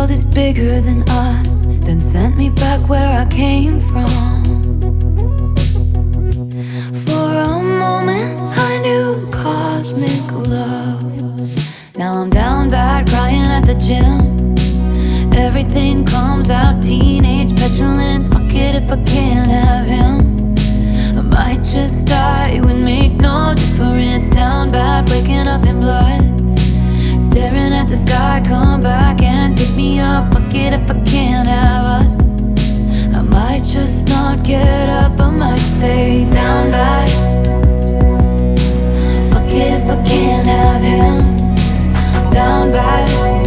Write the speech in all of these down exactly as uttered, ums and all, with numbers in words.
world is bigger than us, then sent me back where I came from. For a moment I knew cosmic love. Now I'm down bad, crying at the gym. Everything comes out, teenage petulance. Fuck it if I can't have him. I might just die, it would make no difference. Down bad, waking up in blood, staring at the sky, come back and pick me up. Fuck it if I can't have us. I might just not get up, I might stay down bad. Fuck it if I can't have him. Down bad.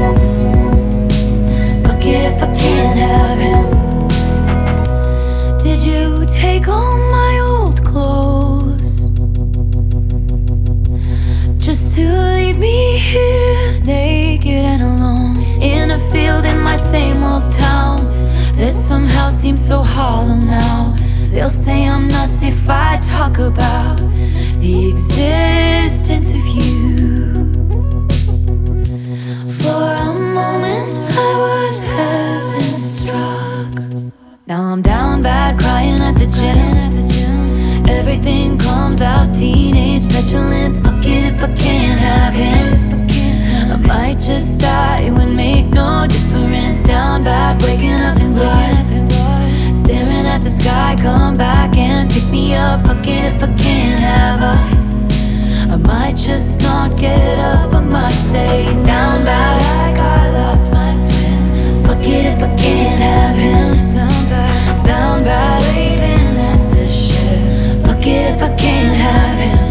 Fuck it if I can't have him. Did you take all my old clothes just to leave me here naked and alone, in a field in my same old town that somehow seems so hollow now? They'll say I'm nuts if I talk about the existence of you. For a moment I was heaven struck. Now I'm down bad, crying at the gym. Everything comes out, teenage petulance. Fuck it if I can't have him. I might just die, it would make no difference. Down bad, waking up in blood, staring at the sky, come back and pick me up. Fuck it if I can't have us. I might just not get up, I might stay down bad, like I lost my twin. Fuck it if I can't have him. Down bad, down bad, waving at the ship. Fuck it if I can't have him.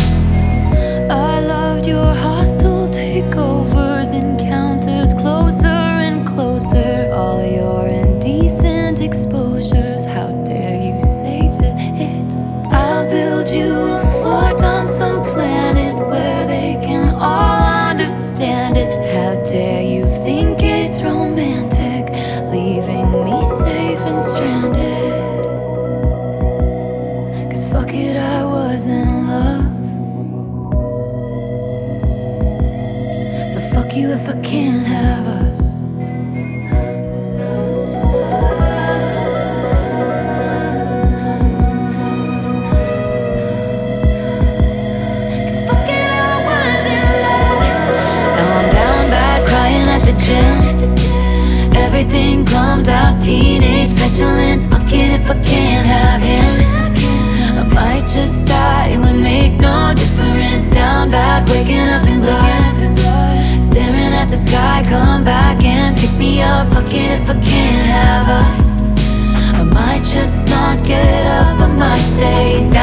I loved your hostile takeovers, encounters, closer and closer. All your indecent exposures, how dare you say that it's. I'll build you a fort on some planet where they can all understand it. How dare you think it's romantic, leaving me safe and stranded? Cause fuck it, I was in love. So fuck you if I can't have us. Cause fuck it, I was in love. Now I'm down bad, crying at the gym. Everything comes out, teenage petulance. Fuck it if I can't have him. I might just die, it would make no difference. Down bad, waking up in blood, staring at the sky, come back and pick me up. Fuck it if I can't have us. I might just not get up, I might stay down.